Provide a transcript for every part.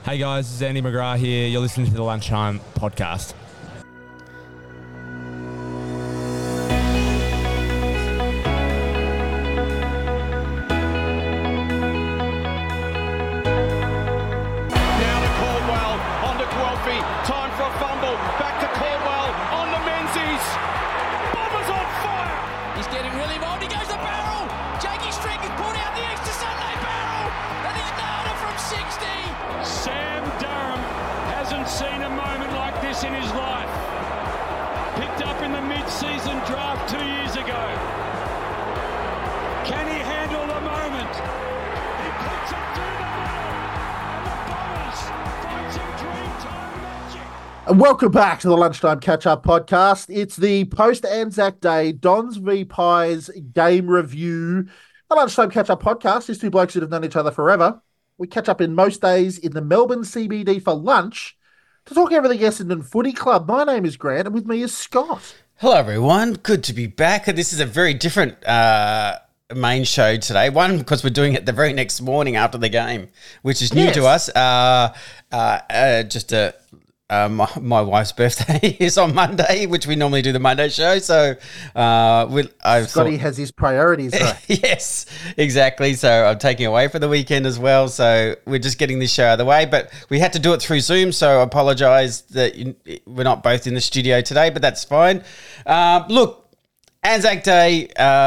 Hey guys, this is Andy McGrath here. You're listening to the Lunchtime Podcast. Now to Caldwell, on to Guelphy, time for a fumble, back to Caldwell, on to Menzies. Bombers on fire! He's getting really involved, he goes to barrel! Jakey Strick has pulled out the extra Sunday barrel! And he's nailed it from 60! Sam Durham hasn't seen a moment like this in his life. Picked up in the mid-season draft 2 years ago. Can he handle the moment? He puts it through the middle, and the Bombers find some dream-time magic. And welcome back to the Lunchtime Catch-Up Podcast. It's the post-Anzac Day Dons v Pies game review. The Lunchtime Catch-Up Podcast is two blokes that have known each other forever. We catch up in most days in the Melbourne CBD for lunch to talk everything Essendon Footy Club. My name is Grant, and with me is Scott. Hello, everyone. Good to be back. This is a very different main show today. One, because we're doing it the very next morning after the game, which is new to us. My wife's birthday is on Monday, which we normally do the Monday show. So Scotty has his priorities, right? Yes, exactly. So I'm taking away for the weekend as well. So we're just getting this show out of the way. But we had to do it through Zoom, so I apologise that we're not both in the studio today, but that's fine. Look, Anzac Day,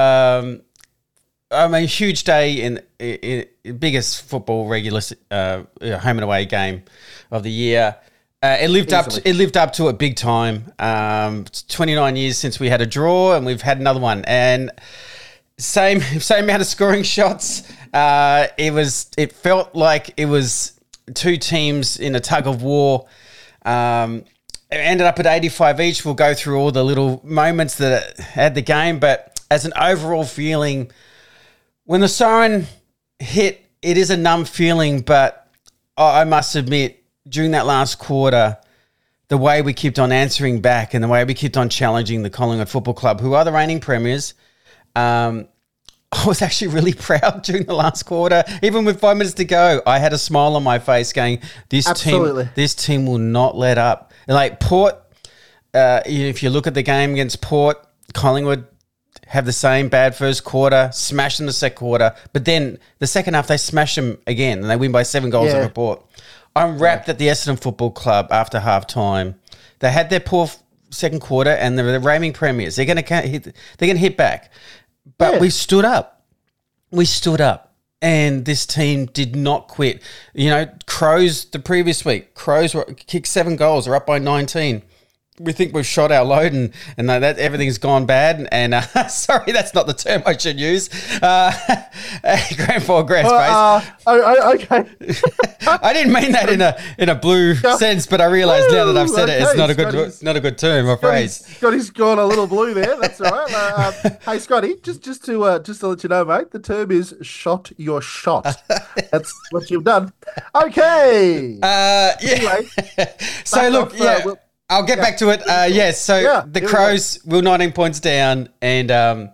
huge day in biggest football regular home and away game of the year. It lived up to it big time. It's 29 years since we had a draw, and we've had another one. And same amount of scoring shots. It felt like it was two teams in a tug of war. It ended up at 85 each. We'll go through all the little moments that had the game, but as an overall feeling, when the siren hit, it is a numb feeling. But I must admit, during that last quarter, the way we kept on answering back and the way we kept on challenging the Collingwood Football Club, who are the reigning premiers, I was actually really proud during the last quarter. Even with 5 minutes to go, I had a smile on my face going, this team will not let up. And like Port, if you look at the game against Port, Collingwood have the same bad first quarter, smash them the second quarter, but then the second half they smash them again and they win by 7 goals over Port. I'm wrapped at the Essendon Football Club after half-time. They had their poor second quarter, and they're the reigning premiers. They're going to hit back. But we stood up. And this team did not quit. You know, Crows the previous week. Crows kicked 7 goals. They're up by 19. We think we've shot our load and that everything's gone bad. And sorry, that's not the term I should use. Grand's face. Okay. I didn't mean that in a blue sense, but I realise now that I've said it, it's not a good term or phrase. Scotty's gone a little blue there. That's all right. Hey, Scotty, just to let you know, mate, the term is "shot your shot." That's what you've done. Okay. Anyway, so look, I'll get back to it. The Crows were 19 points down, but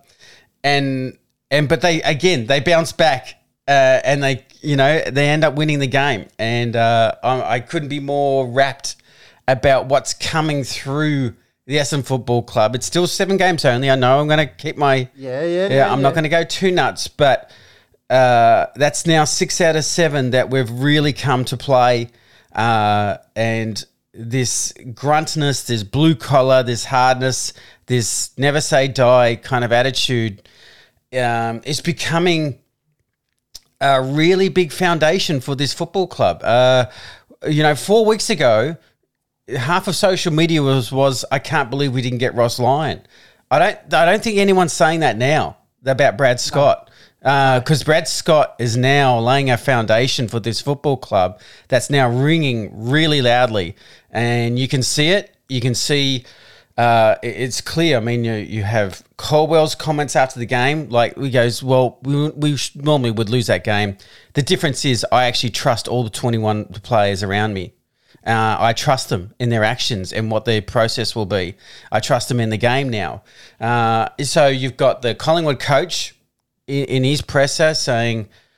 they bounce back, and they end up winning the game. And I couldn't be more wrapped about what's coming through the Essendon Football Club. It's still 7 games only. I know I'm going to keep my I'm not going to go too nuts, but that's now 6 out of 7 that we've really come to play, and this gruntness, this blue collar, this hardness, this never say die kind of attitude is becoming a really big foundation for this football club. 4 weeks ago, half of social media was I can't believe we didn't get Ross Lyon. I don't think anyone's saying that now about Brad Scott. Because Brad Scott is now laying a foundation for this football club that's now ringing really loudly. And you can see it. You can see it's clear. I mean, you have Caldwell's comments after the game. Like, he goes, well, we normally would lose that game. The difference is I actually trust all the 21 players around me. I trust them in their actions and what their process will be. I trust them in the game now. So you've got the Collingwood coach in his presser saying,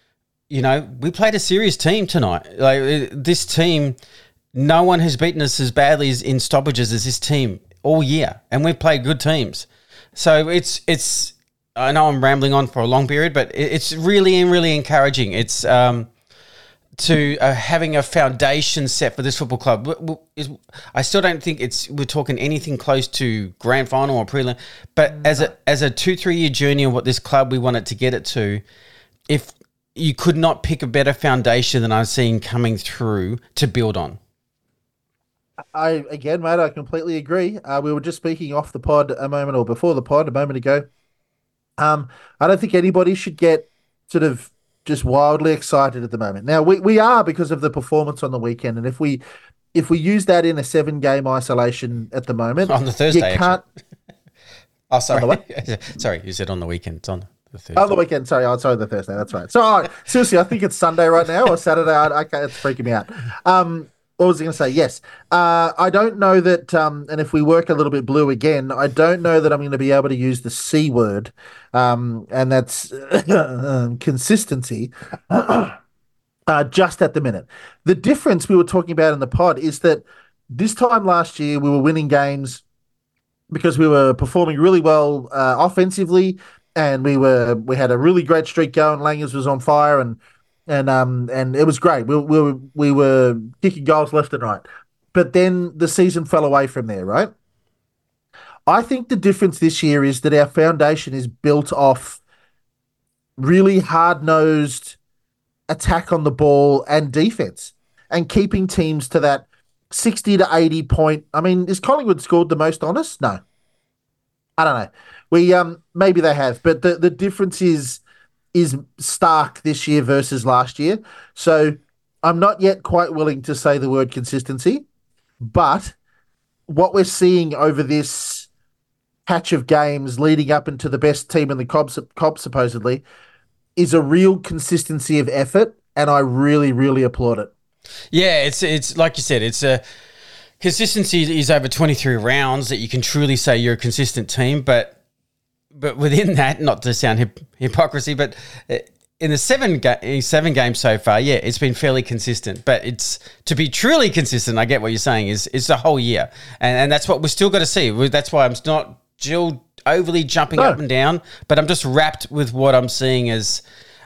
we played a serious team tonight. Like this team, no one has beaten us as badly in stoppages as this team all year, and we've played good teams. So it's. I know I'm rambling on for a long period, but it's really encouraging. It's to having a foundation set for this football club. I still don't think we're talking anything close to grand final or prelim, but as a 2-3 year journey of what this club we want it to get it to, if you could not pick a better foundation than I've seen coming through to build on. Mate, I completely agree. We were just speaking off the pod before the pod a moment ago. I don't think anybody should get sort of just wildly excited at the moment. Now we are because of the performance on the weekend, and if we use that in a 7-game isolation at the moment on the Thursday, you can't. Oh, sorry. Sorry, you said on the weekend. It's on the Thursday. On the weekend, sorry. The Thursday. That's right. So seriously, I think it's Sunday right now or Saturday. Okay, it's freaking me out. What was I going to say? Yes. I don't know that, and if we work a little bit blue again, I don't know that I'm going to be able to use the C word, and that's consistency, just at the minute. The difference we were talking about in the pod is that this time last year we were winning games because we were performing really well offensively, and we had a really great streak going. Langers was on fire, and it was great. We were kicking goals left and right, but then the season fell away from there, right? I think the difference this year is that our foundation is built off really hard-nosed attack on the ball and defense, and keeping teams to that 60 to 80 point. I mean, is Collingwood scored the most on us? No, I don't know. We maybe they have, but the difference is stark this year versus last year. So I'm not yet quite willing to say the word consistency, but what we're seeing over this patch of games leading up into the best team in the COB supposedly is a real consistency of effort, and I really, really applaud it. Yeah, it's like you said, it's a consistency is over 23 rounds that you can truly say you're a consistent team, but within that, not to sound hypocrisy, but in the 7 games so far, yeah, it's been fairly consistent. But it's to be truly consistent, I get what you're saying, is the whole year. And that's what we've still got to see. That's why I'm not overly jumping up and down, but I'm just wrapped with what I'm seeing as,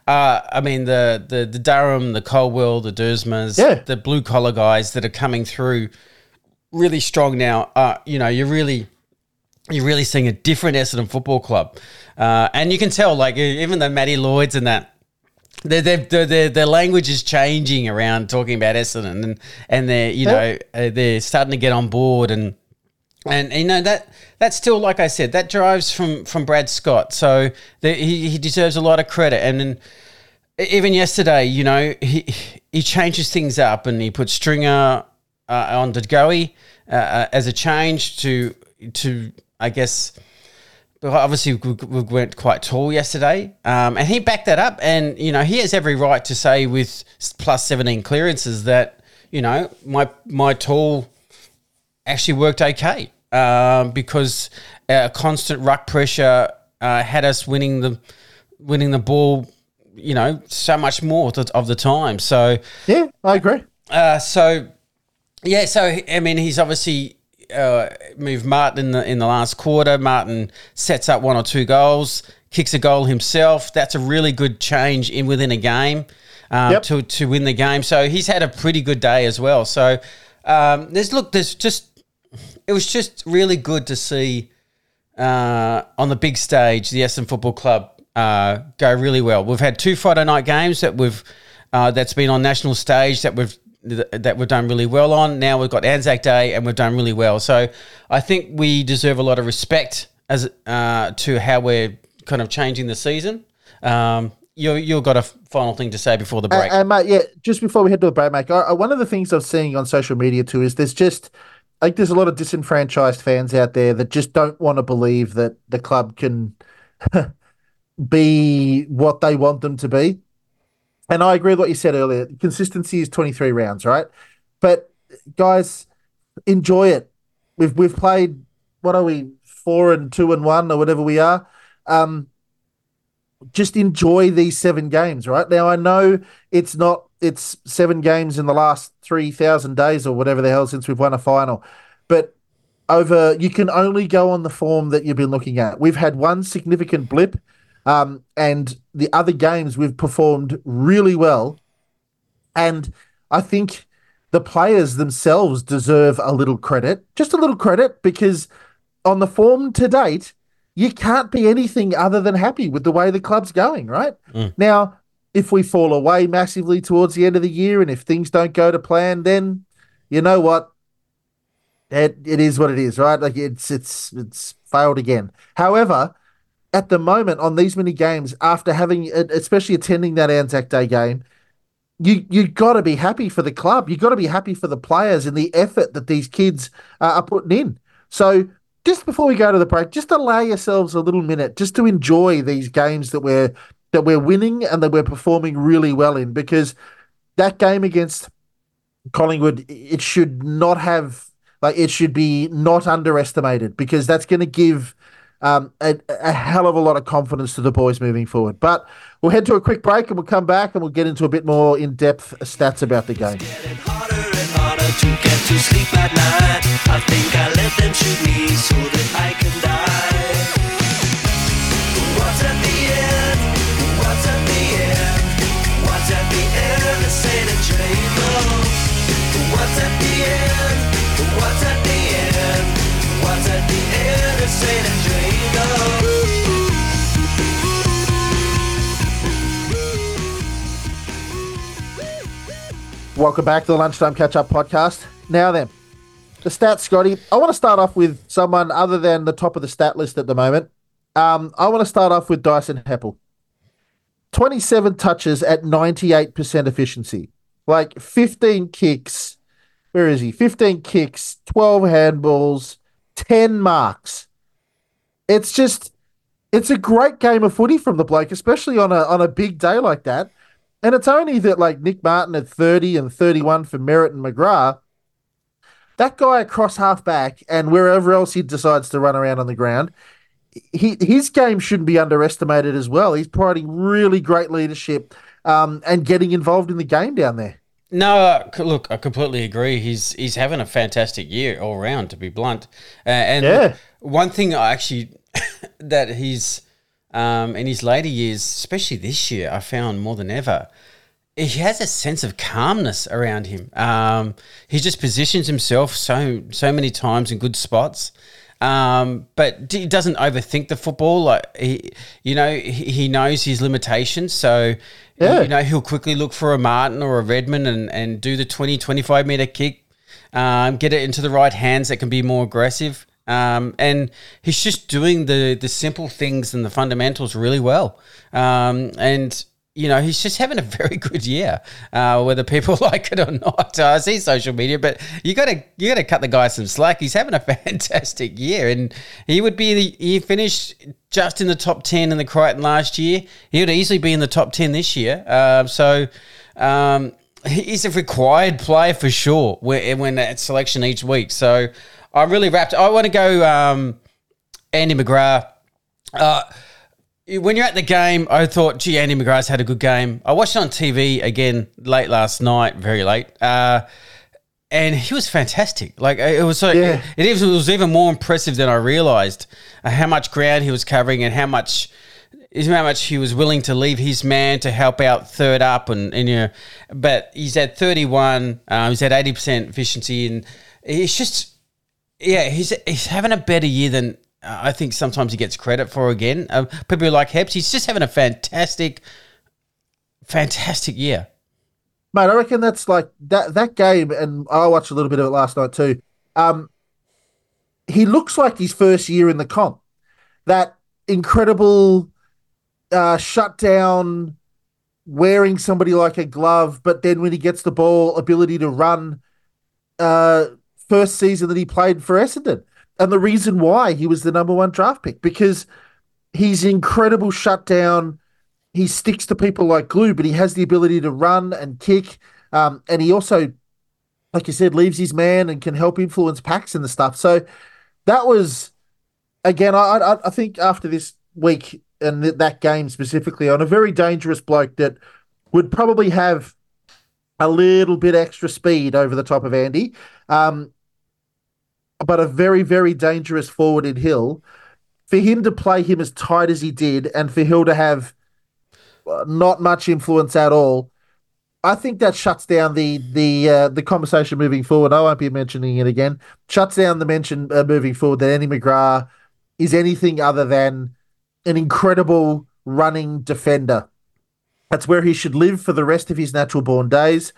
the Durham, the Colwell, the Dersmas, the blue-collar guys that are coming through really strong now. You're really seeing a different Essendon Football Club. And you can tell, like, even the Matty Lloyds and that, their language is changing around talking about Essendon, and they're starting to get on board, and that's still, like I said, that drives from Brad Scott. So he deserves a lot of credit. And then even yesterday, he changes things up, and he put Stringer on to Goey as a change to I guess, obviously we went quite tall yesterday, and he backed that up, and he has every right to say with plus 17 clearances that my tall actually worked okay, because constant ruck pressure had us winning the ball, so much more of the time. So yeah, I agree. So I mean, he's obviously moved Martin in the last quarter. Martin sets up 1 or 2 goals, kicks a goal himself. That's a really good change within a game to win the game. So he's had a pretty good day as well. So it was just really good to see on the big stage the Essendon Football Club go really well. We've had 2 Friday night games that's been on national stage that we've done really well on. Now we've got Anzac Day, and we've done really well. So I think we deserve a lot of respect as to how we're kind of changing the season. You've got a final thing to say before the break. Mate, just before we head to the break, mate, one of the things I'm seeing on social media too is there's a lot of disenfranchised fans out there that just don't want to believe that the club can be what they want them to be. And I agree with what you said earlier. Consistency is 23 rounds, right? But guys, enjoy it. We've played, what are we, 4-2-1 or whatever we are. just enjoy these 7 games, right? Now, I know it's 7 games in the last 3,000 days or whatever the hell since we've won a final, but you can only go on the form that you've been looking at. We've had one significant blip, and the other games we've performed really well. And I think the players themselves deserve a little credit, just a little credit, because on the form to date, you can't be anything other than happy with the way the club's going, right? Now, if we fall away massively towards the end of the year and if things don't go to plan, then you know what? It is what it is, right? Like it's failed again. However, at the moment on these many games, after having, especially attending that Anzac Day game, you got to be happy for the club. You got to be happy for the players and the effort that these kids are putting in. So just before we go to the break, just allow yourselves a little minute just to enjoy these games that we're winning and that we're performing really well in, because that game against Collingwood, it should be not underestimated, because that's going to give a hell of a lot of confidence to the boys moving forward. But we'll head to a quick break and we'll come back and we'll get into a bit more in-depth stats about the game. To get to sleep at night, I think I let them shoot me so that I can die. What's at the end? What's at the end? What's at the end? This ain't a dream. What's at the end? What's at the end? What's at the end? This ain't a dream. Welcome back to the Lunchtime Catch-Up Podcast. Now then, the stats, Scotty. I want to start off with someone other than the top of the stat list at the moment. I want to start off with Dyson Heppel. 27 touches at 98% efficiency. Like 15 kicks. Where is he? 15 kicks, 12 handballs, 10 marks. It's a great game of footy from the bloke, especially on a big day like that. And it's only that, like, Nick Martin at 30 and 31 for Merritt and McGrath, that guy across half back and wherever else he decides to run around on the ground, his game shouldn't be underestimated as well. He's providing really great leadership and getting involved in the game down there. No, look, I completely agree. He's having a fantastic year all around, to be blunt. One thing I actually that he's in his later years, especially this year, I found more than ever, he has a sense of calmness around him. He just positions himself so many times in good spots, but he doesn't overthink the football. Like he knows his limitations, so he'll quickly look for a Martin or a Redmond and do the 20-25 meter kick, get it into the right hands that can be more aggressive. And he's just doing the simple things and the fundamentals really well. And he's just having a very good year, whether people like it or not. I see social media, but you gotta cut the guy some slack. He's having a fantastic year, and he finished just in the top 10 in the Crichton last year. He would easily be in the top 10 this year. He's a required player for sure when at selection each week. So I'm really wrapped. I want to go Andy McGrath. When you're at the game, I thought, gee, Andy McGrath's had a good game. I watched it on TV again late last night, very late, and he was fantastic. Like it was it was even more impressive than I realised how much ground he was covering and how much he was willing to leave his man to help out third up but he's at 31, he's at 80% efficiency, and he's just. Yeah, he's having a better year than I think sometimes he gets credit for again. People like Heps, he's just having a fantastic year. Mate, I reckon that's like that game, and I watched a little bit of it last night too. He looks like his first year in the comp. That incredible shutdown, wearing somebody like a glove, but then when he gets the ball, ability to run, first season that he played for Essendon. And the reason why he was the number 1 draft pick, because he's incredible shutdown. He sticks to people like glue, but he has the ability to run and kick. And he also, like you said, leaves his man and can help influence packs and the stuff. So that was, again, I think after this week, and that game specifically on a very dangerous bloke that would probably have a little bit extra speed over the top of Andy, but a very, very dangerous forward in Hill. For him to play him as tight as he did and for Hill to have not much influence at all, I think that shuts down the conversation moving forward. I won't be mentioning it again. Shuts down the mention moving forward that Andy McGrath is anything other than an incredible running defender. That's where he should live for the rest of his natural-born days.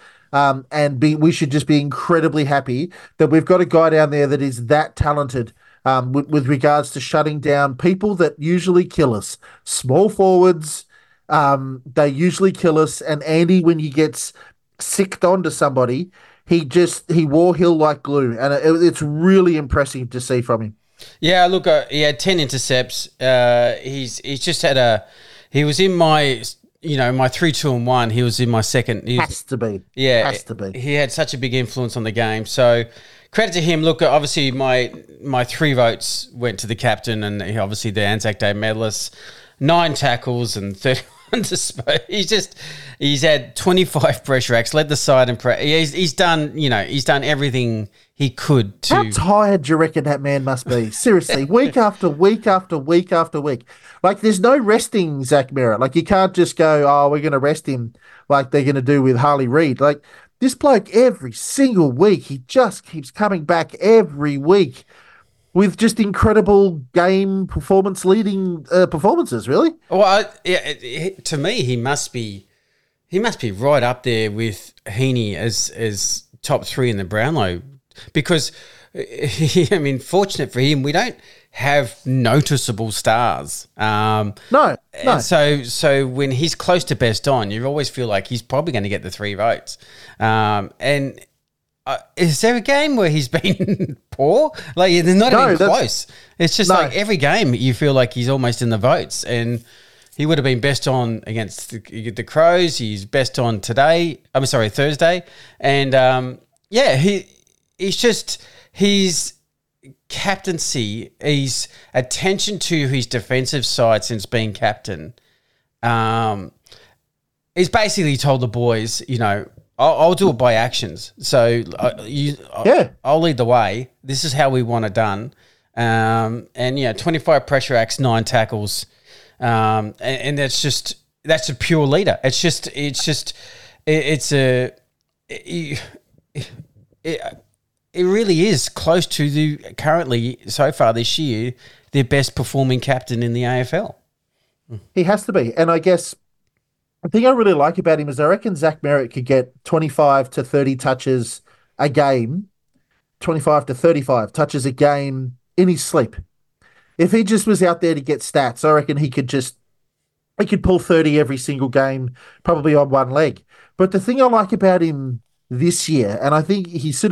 We should just be incredibly happy that we've got a guy down there that is that talented with regards to shutting down people that usually kill us. Small forwards, they usually kill us. And Andy, when he gets sicked onto somebody, he wore Hill like glue. And it's really impressive to see from him. Yeah, look, he had 10 intercepts. He's just had he was in my... my 3-2-1, he was in my second. Has to be. Yeah. Has to be. He had such a big influence on the game. So credit to him. Look, obviously my 3 votes went to the captain and obviously the Anzac Day medalist. 9 tackles and 31 dispatches. He's had 25 pressure acts, led the side and he's done, he's done everything he could to... How tired do you reckon that man must be? Seriously, week after week after week after week. Like, there's no resting Zach Merrett. Like, you can't just go, we're going to rest him like they're going to do with Harley Reid. Like, this bloke every single week, he just keeps coming back every week with just incredible game leading performances, really. Well, to me, he must be right up there with Heaney as top 3 in the Brownlow, because fortunate for him, we don't have noticeable stars. No. And so when he's close to best on, you always feel like he's probably going to get the 3 votes. And is there a game where he's been poor? Like, they're not even close. It's just like every game you feel like he's almost in the votes, and he would have been best on against the Crows. He's best on Thursday. And his captaincy, his attention to his defensive side since being captain, he's basically told the boys, I'll do it by actions. So I'll lead the way. This is how we want it done. 25 pressure acts, 9 tackles. And that's a pure leader. It really is close to currently, so far this year, their best performing captain in the AFL. He has to be. And I guess the thing I really like about him is I reckon Zach Merrett could get 25 to 30 touches a game, 25 to 35 touches a game in his sleep. If he just was out there to get stats, I reckon he could pull 30 every single game, probably on one leg. But the thing I like about him this year, and I think he's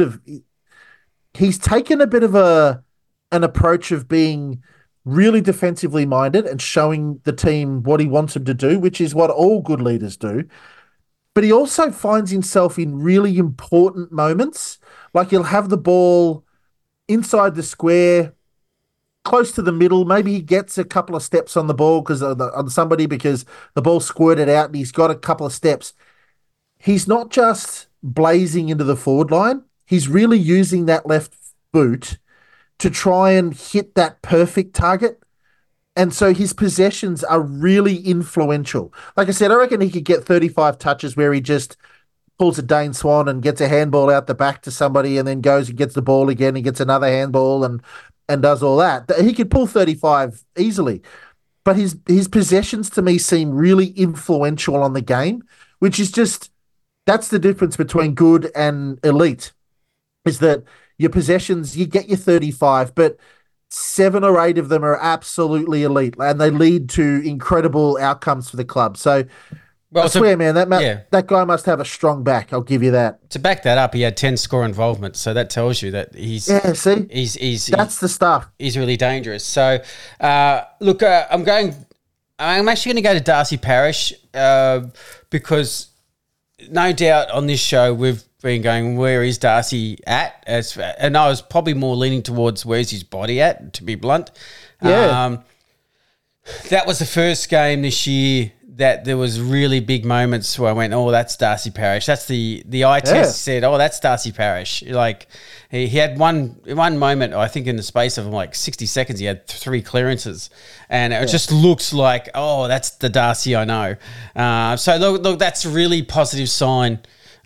taken a bit of an approach of being really defensively minded and showing the team what he wants them to do, which is what all good leaders do. But he also finds himself in really important moments. Like, he'll have the ball inside the square, close to the middle. Maybe he gets a couple of steps on the ball on somebody because the ball squirted out and he's got a couple of steps. He's not just blazing into the forward line. He's really using that left boot to try and hit that perfect target. And so his possessions are really influential. Like I said, I reckon he could get 35 touches where he just pulls a Dane Swan and gets a handball out the back to somebody and then goes and gets the ball again. He gets another handball and does all that. He could pull 35 easily. But his possessions to me seem really influential on the game, which is just, that's the difference between good and elite, is that your possessions, you get your 35, but 7 or 8 of them are absolutely elite, and they lead to incredible outcomes for the club. So, I swear, man, that guy must have a strong back. I'll give you that. To back that up, he had 10 score involvement, so that tells you that he's that's the stuff. He's really dangerous. So, look, I'm actually going to go to Darcy Parish because no doubt on this show we've been going, where is Darcy at? And I was probably more leaning towards where's his body at, to be blunt. Yeah. that was the first game this year that there was really big moments where I went, oh, that's Darcy Parish. That's the eye test said, oh, that's Darcy Parish. Like he had one moment, I think in the space of like 60 seconds, he had 3 clearances, and it just looks like, oh, that's the Darcy I know. So look, that's a really positive sign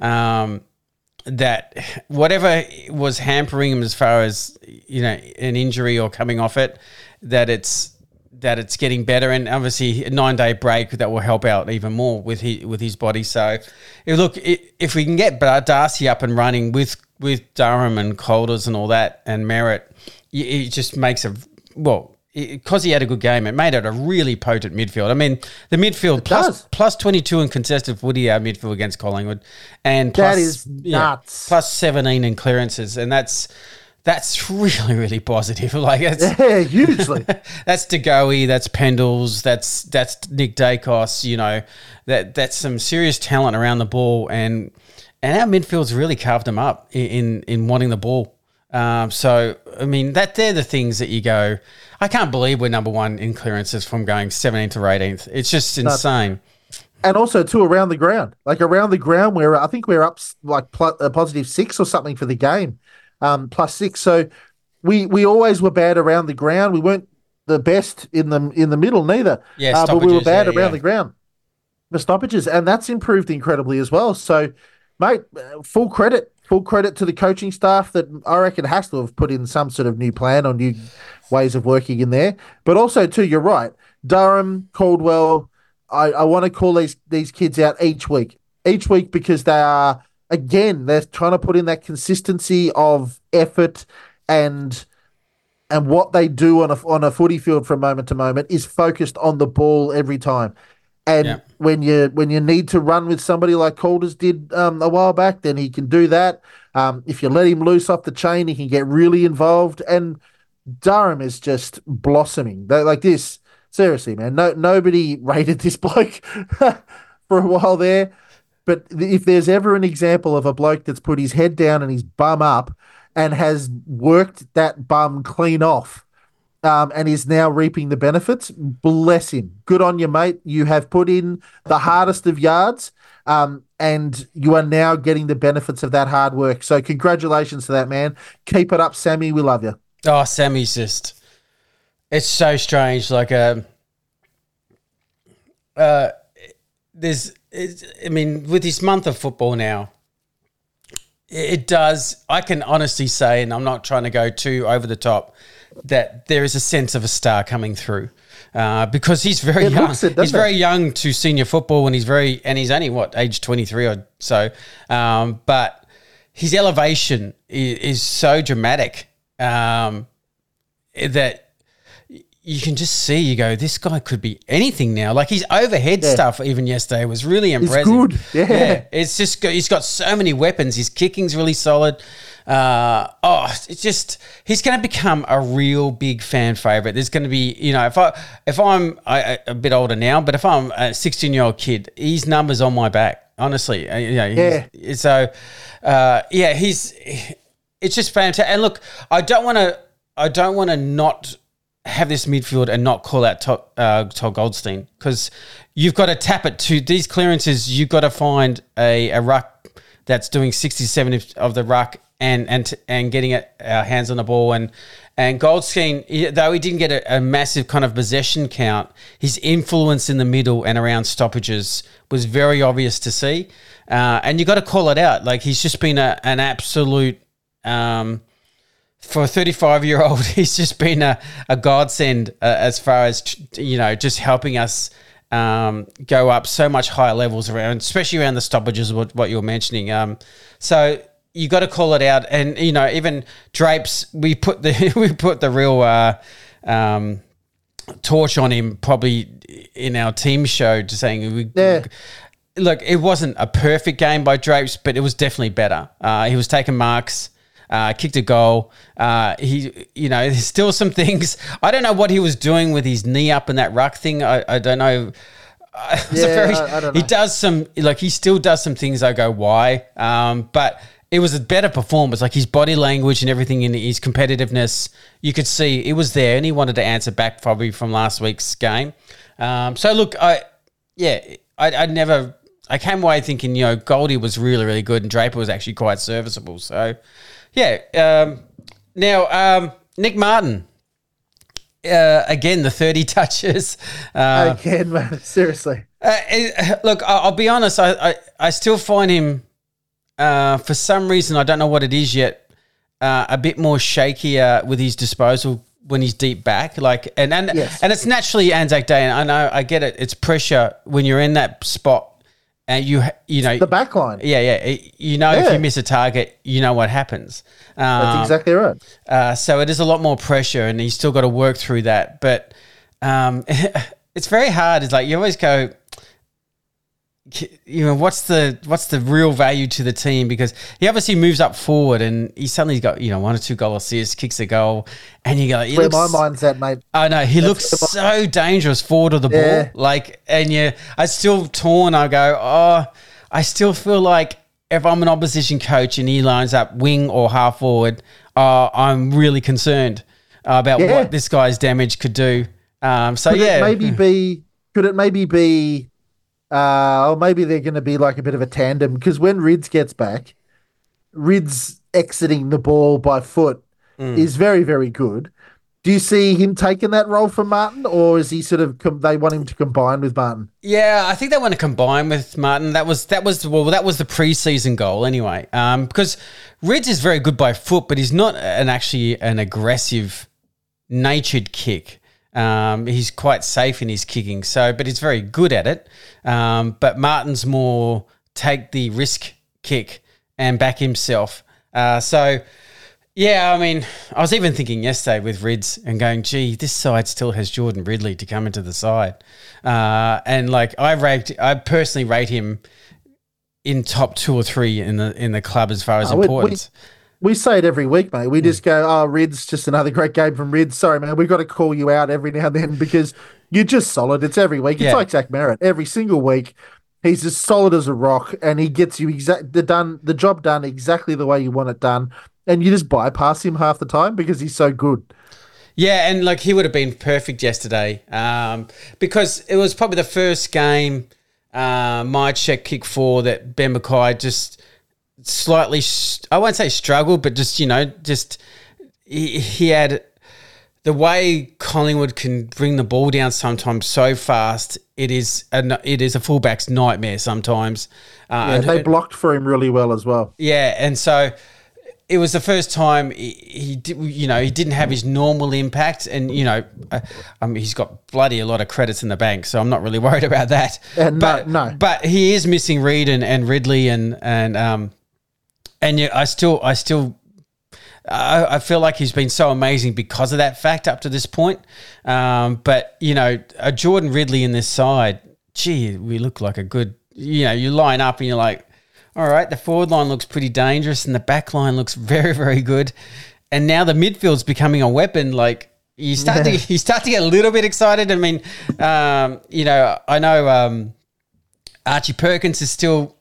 that whatever was hampering him as far as, an injury or coming off it, that it's getting better, and obviously a 9-day break that will help out even more with his body. So, if we can get Darcy up and running with Durham and Colders and all that and Merritt, it just makes because he had a good game, it made it a really potent midfield. I mean, the midfield plus 22 in contested footy, our midfield against Collingwood, and that is nuts. Plus 17 in clearances, and that's really, really positive. Like hugely. That's DeGoey, that's Pendles, that's Nick Dacos. That's some serious talent around the ball, and our midfield's really carved them up in wanting the ball. So I mean, they're the things that you go, I can't believe we're number 1 in clearances from going 17th to 18th. It's just insane. And also too around the ground, I think we're up like a positive 6 or something for the game. Plus 6. So we always were bad around the ground. We weren't the best in the middle neither. Yeah, but we were bad around the ground for stoppages, and that's improved incredibly as well. So, mate, full credit to the coaching staff that I reckon has to have put in some sort of new plan or new ways of working in there. But also too, you're right, Durham, Caldwell. I want to call these kids out each week because they are. Again, they're trying to put in that consistency of effort and what they do on a footy field from moment to moment is focused on the ball every time. And when you need to run with somebody like Calders did a while back, then he can do that. If you let him loose off the chain, he can get really involved. And Durham is just blossoming. Like this, seriously, man. Nobody rated this bloke for a while there. But if there's ever an example of a bloke that's put his head down and his bum up and has worked that bum clean off and is now reaping the benefits, bless him. Good on you, mate. You have put in the hardest of yards and you are now getting the benefits of that hard work. So congratulations to that, man. Keep it up, Sammy. We love you. Oh, Sammy's just... It's so strange. Like, with this month of football now, it does, I can honestly say, and I'm not trying to go too over the top, that there is a sense of a star coming through because he's very young. He's very young to senior football, and he's only, age 23 or so. But his elevation is so dramatic that you can just see, you go, this guy could be anything now. Like his overhead stuff even yesterday was really impressive. It's good. Yeah. It's just, he's got so many weapons. His kicking's really solid. It's just, he's going to become a real big fan favorite. There's going to be, if I'm a bit older now, but if I'm a 16-year-old kid, his number's on my back, honestly. It's just fantastic. And look, I don't want to not have this midfield and not call out Todd Goldstein, because you've got to tap it to these clearances. You've got to find a ruck that's doing 60, 70 of the ruck and getting our hands on the ball. And Goldstein, though he didn't get a massive kind of possession count, his influence in the middle and around stoppages was very obvious to see. And you got to call it out. Like, he's just been an absolute... for a 35-year-old, he's just been a godsend as far as, just helping us go up so much higher levels around, especially around the stoppages, what you were mentioning. So you got to call it out. And, even Drapes, we put the real torch on him probably in our team show, just saying look, it wasn't a perfect game by Drapes, but it was definitely better. He was taking marks. Kicked a goal. There's still some things. I don't know what he was doing with his knee up in that ruck thing. I don't know. I don't know. He does some, he still does some things I go, why? But it was a better performance. Like his body language and everything in his competitiveness, you could see it was there, and he wanted to answer back probably from last week's game. So look, I came away thinking, Goldie was really, really good and Draper was actually quite serviceable. So, yeah. Now, Nick Martin, again, the 30 touches. Again, man, seriously. Look, I'll be honest, I still find him, for some reason, I don't know what it is yet, a bit more shakier with his disposal when he's deep back, and it's naturally Anzac Day, and I know, I get it. It's pressure when you're in that spot, and you know the back line. Yeah. If you miss a target, you know what happens. That's exactly right. So it is a lot more pressure, and he's still got to work through that. But it's very hard. It's like you always go, what's the real value to the team, because he obviously moves up forward and he suddenly got 1 or 2 goal assists, kicks a goal, and you go, where my mind's at, mate. I know he looks so dangerous forward of the ball, I still torn. I go, I still feel like if I'm an opposition coach and he lines up wing or half forward, I'm really concerned about what this guy's damage could do. Could it maybe be? Or maybe they're going to be like a bit of a tandem, because when Rids gets back, Rids exiting the ball by foot is very, very good. Do you see him taking that role from Martin, or is he they want him to combine with Martin? Yeah, I think they want to combine with Martin. That was the preseason goal anyway. Because Rids is very good by foot, but he's not actually an aggressive natured kick. He's quite safe in his kicking, but he's very good at it. But Martin's more take the risk kick and back himself. Yeah, I mean, I was even thinking yesterday with Rids and going, gee, this side still has Jordan Ridley to come into the side. I personally rate him in top 2 or 3 in the club as far as importance. We say it every week, mate. We just go, Rids, just another great game from Rids. Sorry, man, we've got to call you out every now and then because you're just solid. It's every week. It's like Zach Merritt. Every single week, he's as solid as a rock, and he gets you the job done exactly the way you want it done, and you just bypass him half the time because he's so good. Yeah, and he would have been perfect yesterday because it was probably the first game, my check kick 4 that Ben Mackay just slightly, I won't say struggled, but just, he had the way Collingwood can bring the ball down sometimes so fast. It is a fullback's nightmare sometimes. They blocked for him really well as well. Yeah, and so it was the first time he didn't have his normal impact, and he's got bloody a lot of credits in the bank, so I'm not really worried about that. But he is missing Reid and Ridley I feel like he's been so amazing because of that fact up to this point. But a Jordan Ridley in this side, gee, we look like a good. You line up and you're like, all right, the forward line looks pretty dangerous and the back line looks very, very good. And now the midfield's becoming a weapon. You start to get a little bit excited. I mean, I know Archie Perkins is still,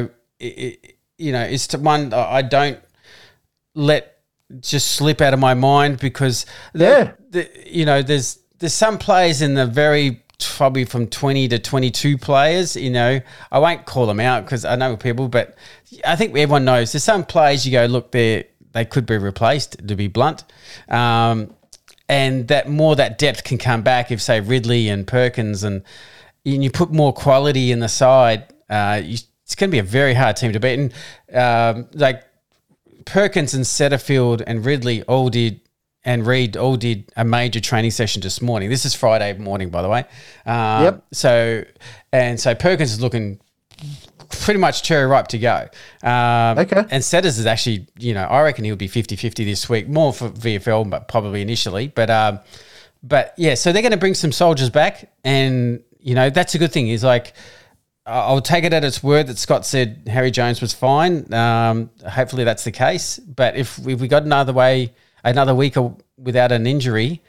is one I don't let just slip out of my mind because there's some players in the very probably from 20 to 22 players, I won't call them out because I know people, but I think everyone knows there's some players you go, look, they could be replaced, to be blunt. And that depth can come back if, say, Ridley and Perkins and you put more quality in the side, it's going to be a very hard team to beat. And Perkins and Setterfield and Ridley and Reid all did a major training session this morning. This is Friday morning, by the way. Yep. So Perkins is looking pretty much cherry ripe to go. Okay. And Setters is actually, I reckon he'll be 50-50 this week, more for VFL, but probably initially. But yeah, so they're going to bring some soldiers back, and that's a good thing. Is I'll take it at its word that Scott said Harry Jones was fine. Hopefully that's the case. But if we got another week without an injury,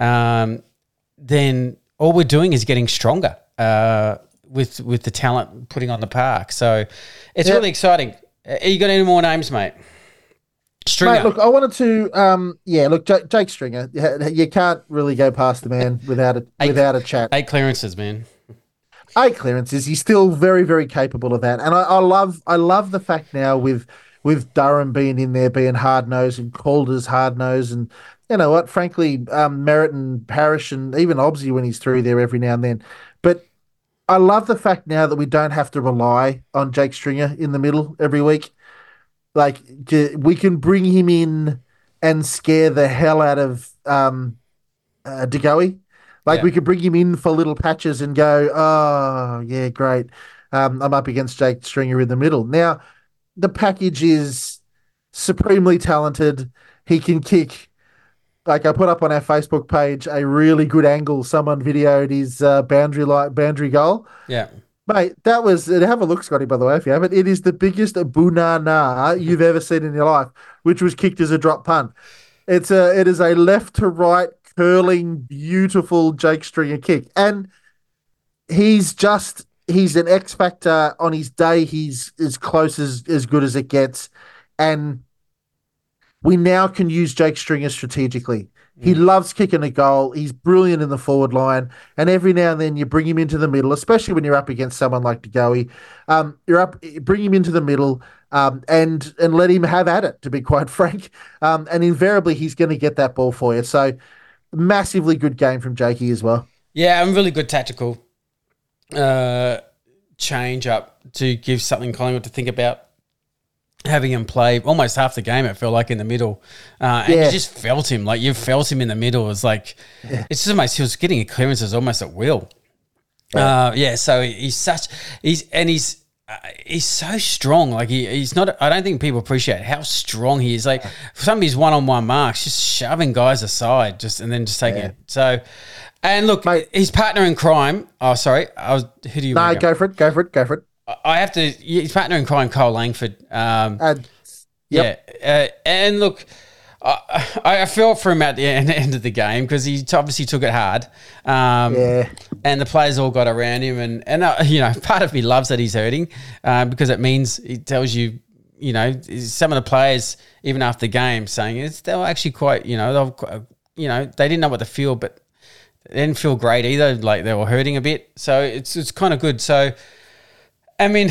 then all we're doing is getting stronger with the talent putting on the park. So it's really exciting. You got any more names, mate? Stringer. Mate, look, I wanted to, Jake Stringer. You can't really go past the man without a chat. 8 clearances, man. 8 clearances. He's still very, very capable of that. And I love the fact now with Durham being in there, being hard-nosed, and Calder's hard-nosed, and you know what, frankly, Merritt and Parrish and even Obsy when he's through there every now and then. But I love the fact now that we don't have to rely on Jake Stringer in the middle every week. Like, we can bring him in and scare the hell out of De Goey. Like, we could bring him in for little patches and go, oh, yeah, great. I'm up against Jake Stringer in the middle. Now, the package is supremely talented. He can kick. Like, I put up on our Facebook page a really good angle. Someone videoed his boundary goal. Yeah. Mate, that was... Have a look, Scotty, by the way, if you haven't. It is the biggest bunana you've ever seen in your life, which was kicked as a drop punt. It is a left-to-right, curling, beautiful Jake Stringer kick. And he's an X factor on his day. He's as close as good as it gets. And we now can use Jake Stringer strategically. He loves kicking a goal. He's brilliant in the forward line. And every now and then you bring him into the middle, especially when you're up against someone like De Goey. Bring him into the middle and let him have at it, to be quite frank. And invariably he's going to get that ball for you. So massively good game from Jakey as well. Yeah, and really good tactical change up to give something Collingwood to think about. Having him play almost half the game, it felt like in the middle, and you just felt him. Like, you felt him in the middle. It was like it's just almost, he was getting clearances almost at will. So he's so strong. Like, he's not. I don't think people appreciate how strong he is. Like, some of his one-on-one marks, just shoving guys aside, and then taking it. So, and look, mate, his partner in crime. Oh, sorry, who do you? No, go for it. I have to. His partner in crime, Cole Langford. And look, I felt for him at the end of the game because he obviously took it hard. And the players all got around him, and part of me loves that he's hurting because it means it tells you, some of the players even after the game saying they were actually quite, they didn't know what to feel, but they didn't feel great either. Like, they were hurting a bit, so it's kind of good. So. I mean,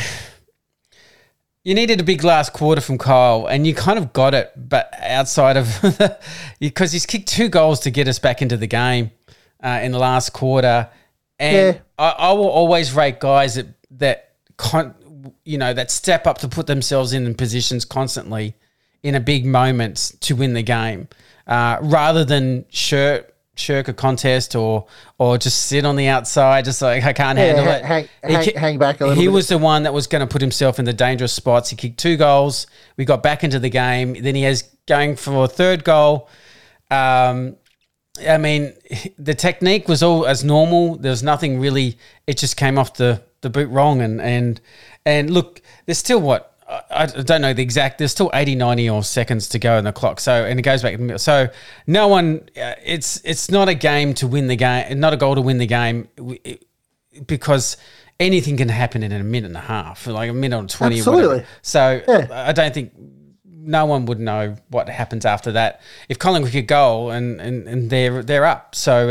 you needed a big last quarter from Kyle, and you kind of got it, but outside of because he's kicked 2 goals to get us back into the game in the last quarter, and I will always rate guys that step up to put themselves in positions constantly in a big moment to win the game, rather than shirk a contest or just sit on the outside, just like, I can't handle it. Hang back a little bit. He was the one that was going to put himself in the dangerous spots. He kicked 2 goals. We got back into the game. Then he has going for a 3rd goal. I mean, the technique was all as normal. There was nothing really. It just came off the boot wrong. And look, there's still I don't know the exact. There's still 80, 90 or seconds to go in the clock. So, and it goes back. So, no one. It's not a game to win the game. Not a goal to win the game, because anything can happen in a minute and a half, like a minute or 20. Absolutely. Or whatever. So, I don't think no one would know what happens after that. If Collingwood could goal and they're up, so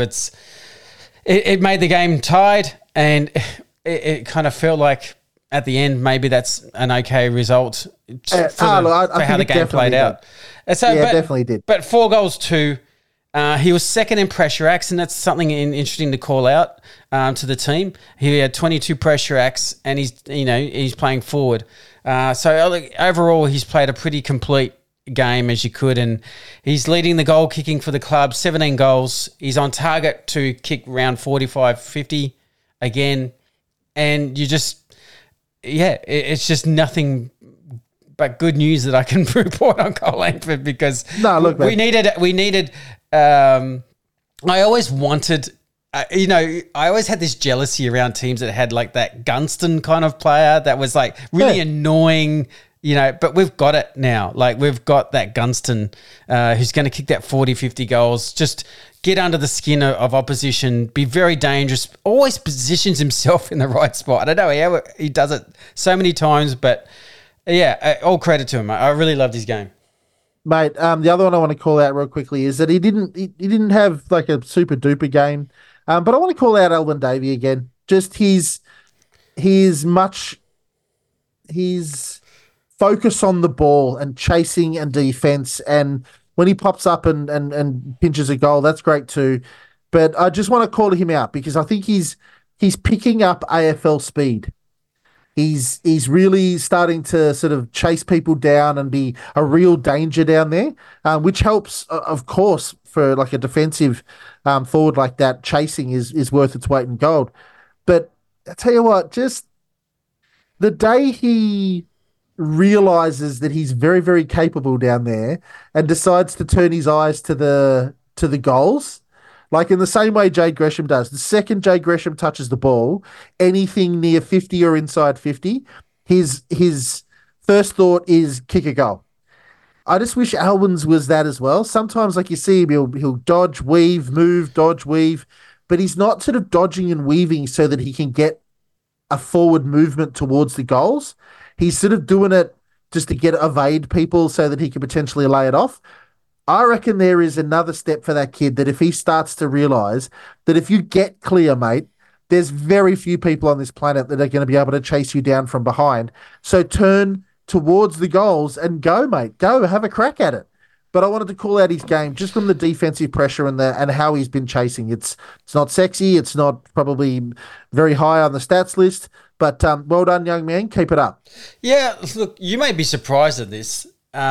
it made the game tied, and it kind of felt like. At the end, maybe that's an okay result for how the game played out. So, definitely did. But 4 goals too. He was second in pressure acts, and that's something interesting to call out to the team. He had 22 pressure acts, and he's playing forward. So overall, he's played a pretty complete game as you could, and he's leading the goal kicking for the club. 17 goals. He's on target to kick around 45-50 again, and you just. Yeah, it's just nothing but good news that I can report on Cole Langford, because we needed. I always wanted, I always had this jealousy around teams that had like that Gunston kind of player that was like really annoying. But we've got it now. Like, we've got that Gunston who's going to kick that 40, 50 goals, just get under the skin of opposition, be very dangerous, always positions himself in the right spot. I don't know how he does it so many times, but Yeah, all credit to him. I really loved his game. Mate, the other one I want to call out real quickly is that he didn't have like a super duper game, but I want to call out Alvin Davey again. Just his focus on the ball and chasing and defense, and when he pops up and pinches a goal, that's great too. But I just want to call him out because I think he's picking up AFL speed. He's really starting to sort of chase people down and be a real danger down there, which helps, of course, for like a defensive forward like that. Chasing is worth its weight in gold. But I tell you what, just the day he realizes that he's very, very capable down there and decides to turn his eyes to the goals, like in the same way Jade Gresham does. The second Jade Gresham touches the ball, anything near 50 or inside 50, his first thought is kick a goal. I just wish Alwyn's was that as well. Sometimes, like you see him, he'll dodge, weave, move, dodge, weave, but he's not sort of dodging and weaving so that he can get a forward movement towards the goals. He's sort of doing it just to evade people so that he can potentially lay it off. I reckon there is another step for that kid that if he starts to realise that if you get clear, mate, there's very few people on this planet that are going to be able to chase you down from behind. So turn towards the goals and go, mate. Go, have a crack at it. But I wanted to call out his game just from the defensive pressure and how he's been chasing. It's not sexy. It's not probably very high on the stats list. But well done, young man. Keep it up. Yeah, look, you may be surprised at this,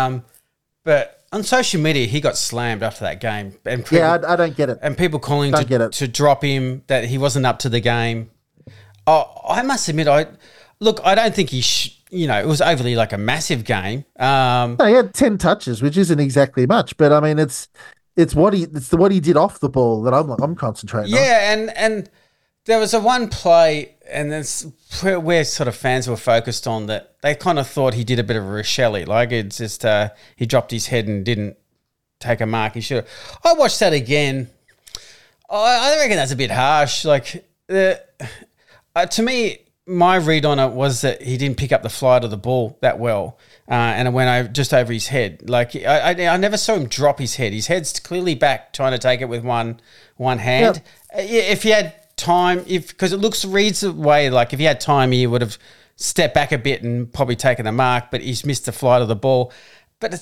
but on social media, he got slammed after that game. And people, I don't get it. And people calling to drop him, that he wasn't up to the game. Oh, I must admit, I don't think it was overly like a massive game. No, he had 10 touches, which isn't exactly much, but I mean, it's what he did off the ball that I'm concentrating on. Yeah, and there was a one play, and that's where sort of fans were focused on that they kind of thought he did a bit of a Rochelle. Like it's just he dropped his head and didn't take a mark. He should have. I watched that again. I reckon that's a bit harsh. Like to me, my read on it was that he didn't pick up the flight of the ball that well, and it went just over his head. Like I never saw him drop his head. His head's clearly back, trying to take it with one hand. Yep. If he had time, because it reads the way like if he had time, he would have stepped back a bit and probably taken a mark. But he's missed the flight of the ball. But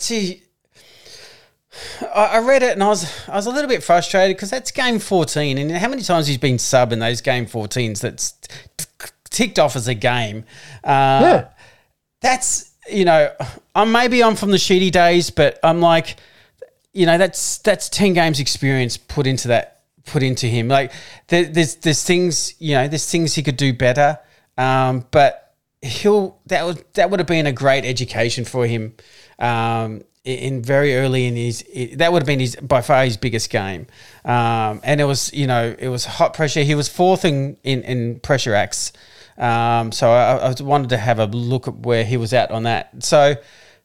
I read it and I was a little bit frustrated because that's game 14, and how many times he's been sub in those game 14s that's ticked off as a game. That's maybe I'm from the Sheedy days, but I'm like, that's 10 games experience put into him. Like there's things, there's things he could do better. But that would have been a great education for him. In very early in that would have been by far his biggest game. And it was hot pressure. He was fourth in pressure acts. So I wanted to have a look at where he was at on that. So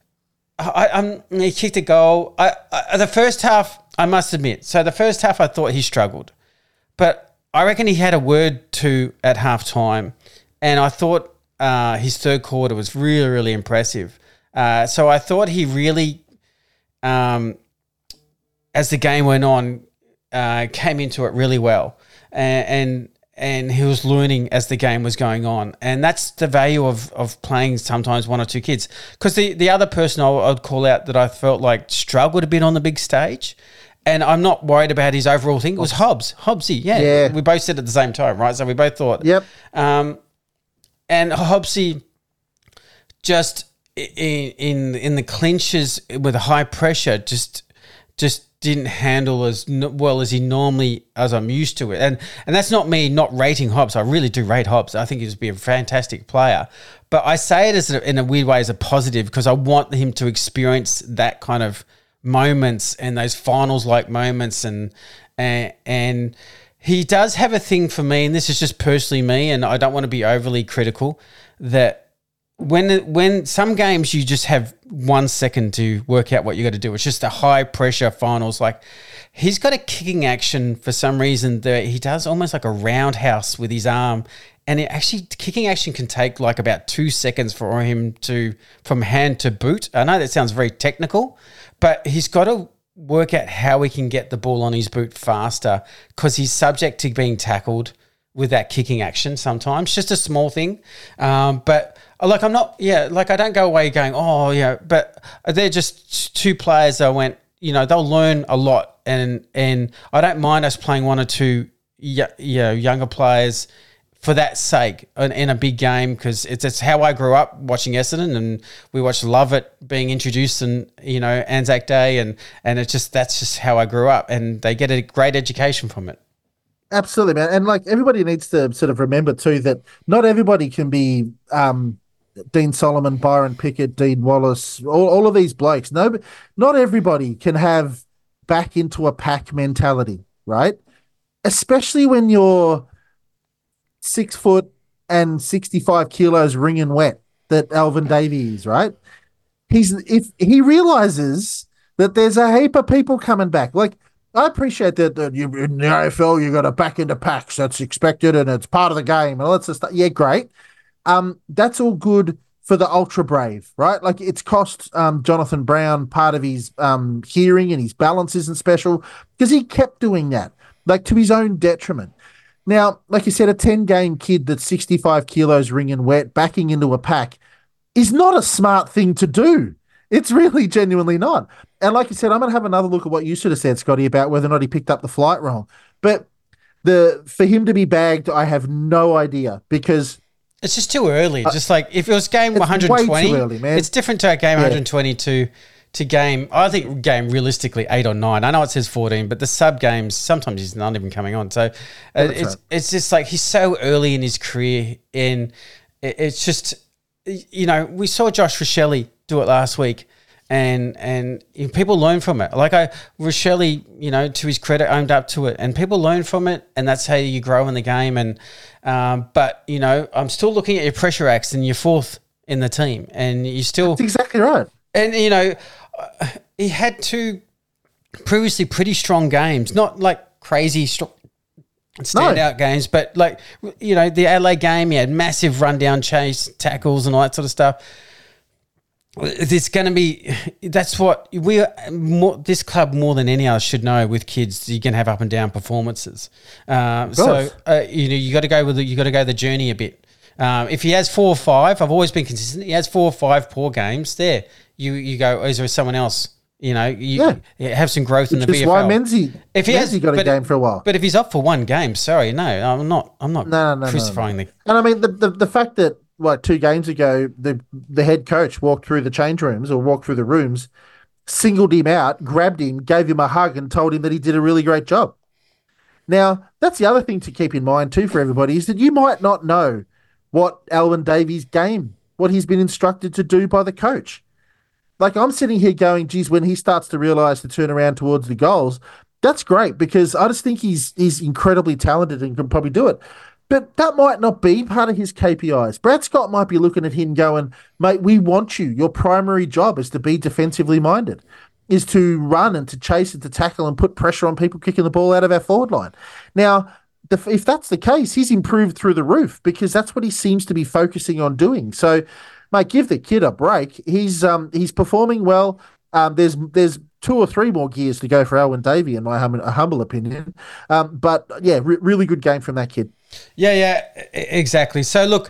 he kicked a goal. The first half, I must admit. So the first half, I thought he struggled, but I reckon he had a word to at halftime, and I thought his third quarter was really, really impressive. So I thought he really, as the game went on, came into it really well, and he was learning as the game was going on. And that's the value of playing sometimes one or two kids. Because the other person I'd call out that I felt like struggled a bit on the big stage, and I'm not worried about his overall thing, it was Hobbsy. Yeah. We both said at the same time, right? So we both thought. Yep. And Hobbsy just in the clinches with high pressure just didn't handle as well as he normally, as I'm used to it. And that's not me not rating Hobbs. I really do rate Hobbs. I think he'd be a fantastic player. But I say it in a weird way as a positive because I want him to experience that kind of moments and those finals-like moments. And he does have a thing for me, and this is just personally me, and I don't want to be overly critical, that when some games you just have 1 second to work out what you got to do. It's just a high pressure finals. Like he's got a kicking action for some reason that he does almost like a roundhouse with his arm, and kicking action can take like about 2 seconds for him from hand to boot. I know that sounds very technical, but he's got to work out how he can get the ball on his boot faster because he's subject to being tackled with that kicking action sometimes. Just a small thing. But like I don't go away going, oh, yeah, but they're just two players that went, they'll learn a lot. And I don't mind us playing one or two younger players for that sake in a big game because it's how I grew up watching Essendon, and we watched Lovett being introduced and Anzac Day, and that's just how I grew up, and they get a great education from it. Absolutely, man. And like everybody needs to sort of remember too that not everybody can be Dean Solomon, Byron Pickett, Dean Wallace, all of these blokes. No, not everybody can have back into a pack mentality, right? Especially when you're 6 foot and 65 kilos ringing wet that Alvin Davey is, right? If he realizes that there's a heap of people coming back. Like, I appreciate that in the AFL you got to back into packs. That's expected and it's part of the game and all that sort of stuff. Yeah, great. That's all good for the ultra brave, right? Like it's cost Jonathan Brown part of his hearing and his balance isn't special because he kept doing that, like to his own detriment. Now, like you said, a 10-game kid that's 65 kilos ringing wet, backing into a pack is not a smart thing to do. It's really genuinely not. And like you said, I'm going to have another look at what you sort of said, Scotty, about whether or not he picked up the flight wrong. But for him to be bagged, I have no idea because it's just too early. Just like if it was game 120, way too early, man. It's different to a game 120 to game. I think game realistically 8 or 9. I know it says 14, but the sub games sometimes he's not even coming on. So it's just like he's so early in his career, and it's just we saw Josh Rochelle do it last week. And people learn from it. Like Rochelle, to his credit, owned up to it, and people learn from it, and that's how you grow in the game. And but I'm still looking at your pressure acts, and you're 4th in the team, and you still. That's exactly right. And he had 2 previously pretty strong games, not like crazy standout games, but like the Adelaide game, he had massive rundown chase tackles and all that sort of stuff. It's going to be. That's what this club more than any other should know. With kids, you can have up and down performances. You got to go with you got to go the journey a bit. If he has 4 or 5, I've always been consistent. He has 4 or 5 poor games. There, you go. Is there someone else? You have some growth in the VFL. Why Menzies? If he has got a game for a while, but if he's up for one game, sorry, no, I'm not crucifying the. And I mean the fact that. 2 games ago, the head coach walked through the change rooms or walked through the rooms, singled him out, grabbed him, gave him a hug and told him that he did a really great job. Now, that's the other thing to keep in mind too for everybody is that you might not know what Alvin Davies' game, what he's been instructed to do by the coach. Like I'm sitting here going, geez, when he starts to realise to turn around towards the goals, that's great because I just think he's incredibly talented and can probably do it. But that might not be part of his KPIs. Brad Scott might be looking at him going, mate, we want you. Your primary job is to be defensively minded, is to run and to chase and to tackle and put pressure on people kicking the ball out of our forward line. Now, if that's the case, he's improved through the roof because that's what he seems to be focusing on doing. So, mate, give the kid a break. He's performing well. There's 2 or 3 more gears to go for Alvin Davey, in my humble opinion. But, yeah, really good game from that kid. Yeah, exactly. So, look,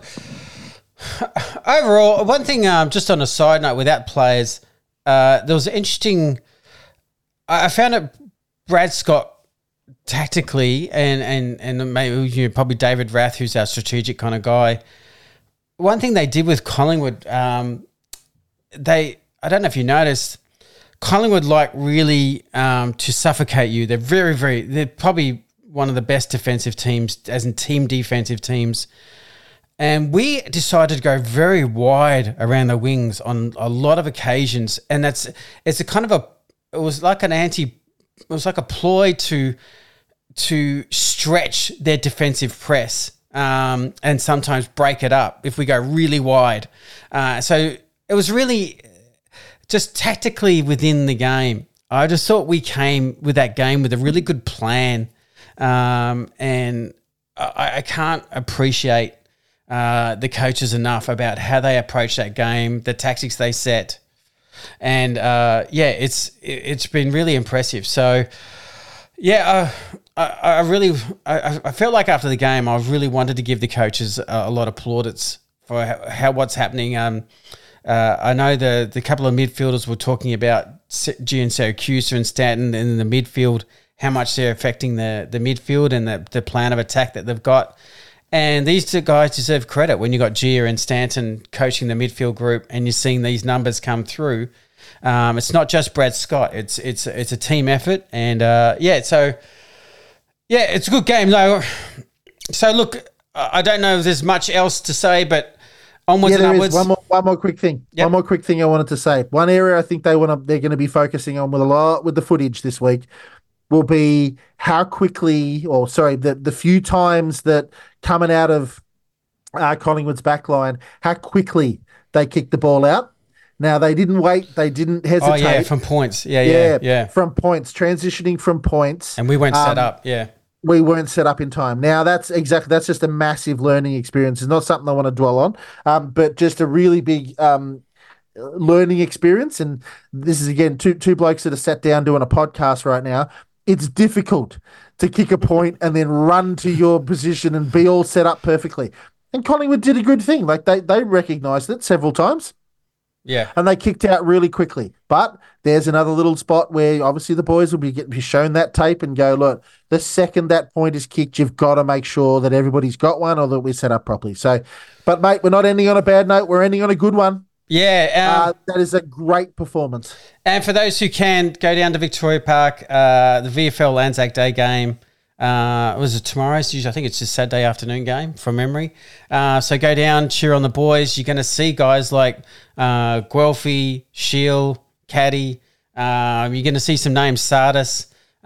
overall, one thing, just on a side note, without players, there was an interesting – I found it Brad Scott tactically and maybe probably David Rath, who's our strategic kind of guy. One thing they did with Collingwood, I don't know if you noticed, Collingwood like really to suffocate you. They're they're probably one of the best defensive teams, as in team defensive teams. And we decided to go very wide around the wings on a lot of occasions. And it was like a ploy to stretch their defensive press and sometimes break it up if we go really wide. So it was really just tactically within the game. I just thought we came with that game with a really good plan. And I can't appreciate the coaches enough about how they approach that game, the tactics they set. And, it's been really impressive. So, I felt like after the game, I really wanted to give the coaches a lot of plaudits for what's happening. I know the couple of midfielders were talking about Gian Syracuse and Stanton in the midfield, how much they're affecting the midfield and the plan of attack that they've got. And these two guys deserve credit when you got Gia and Stanton coaching the midfield group and you're seeing these numbers come through. It's not just Brad Scott. It's a team effort. And, it's a good game, though. So, look, I don't know if there's much else to say, but onwards and upwards. One more quick thing. Yep. One more quick thing I wanted to say. One area I think they're going to be focusing on with the footage this week will be how quickly, the few times that coming out of Collingwood's backline, how quickly they kicked the ball out. Now, they didn't wait. They didn't hesitate. Oh, yeah, from points. Yeah. From points, transitioning from points. And we weren't set up, We weren't set up in time. Now, that's just a massive learning experience. It's not something I want to dwell on, but just a really big learning experience. And this is, again, two blokes that are sat down doing a podcast right now. It's difficult to kick a point and then run to your position and be all set up perfectly. And Collingwood did a good thing. Like, they recognised it several times. Yeah. And they kicked out really quickly. But there's another little spot where obviously the boys will be shown that tape and go, look, the second that point is kicked, you've got to make sure that everybody's got one or that we're set up properly. So, but mate, we're not ending on a bad note. We're ending on a good one. Yeah. That is a great performance. And for those who can, go down to Victoria Park, the VFL Anzac Day game. Was it tomorrow? I think it's just Saturday afternoon game from memory. So go down, cheer on the boys. You're going to see guys like Guelphy, Shield, Caddy. You're going to see some names, Sardis.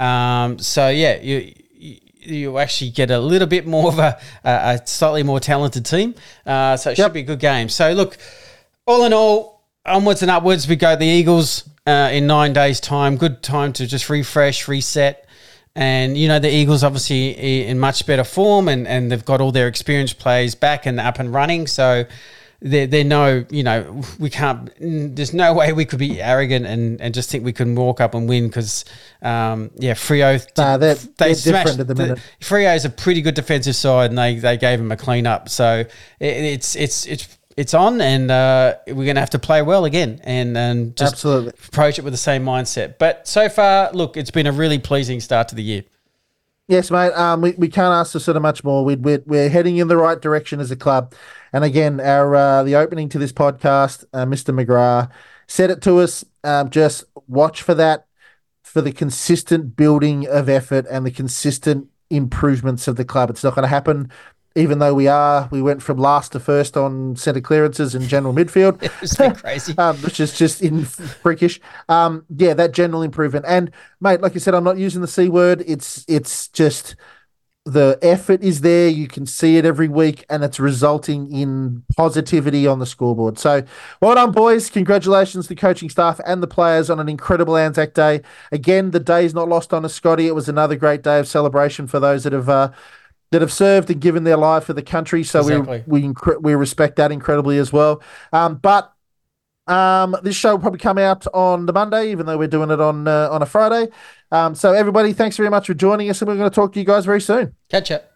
You actually get a little bit more of a slightly more talented team. So it should be a good game. So look, all in all, onwards and upwards, we go the Eagles in 9 days' time. Good time to just refresh, reset. And, the Eagles obviously in much better form and they've got all their experienced players back and up and running. So they know, we can't, there's no way we could be arrogant and just think we can walk up and win because, Freo. They're different at the minute. Freo is a pretty good defensive side and they gave them a clean up. So it's on and we're going to have to play well again and just absolutely approach it with the same mindset. But so far, look, it's been a really pleasing start to the year. Yes, mate. We can't ask for sort of much more. We're heading in the right direction as a club. And again, the opening to this podcast, Mr. McGrath said it to us. Just watch for that, for the consistent building of effort and the consistent improvements of the club. It's not going to happen. Even though we went from last to first on centre clearances and general midfield. It's been crazy. Which is just freakish. That general improvement. And, mate, like you said, I'm not using the C word. It's just the effort is there. You can see it every week, and it's resulting in positivity on the scoreboard. So, well done, boys. Congratulations to the coaching staff and the players on an incredible Anzac Day. Again, the day's not lost on us, Scotty. It was another great day of celebration for those that have served and given their life for the country. So exactly. we respect that incredibly as well. But this show will probably come out on the Monday, even though we're doing it on a Friday. So everybody, thanks very much for joining us, and we're going to talk to you guys very soon. Catch ya.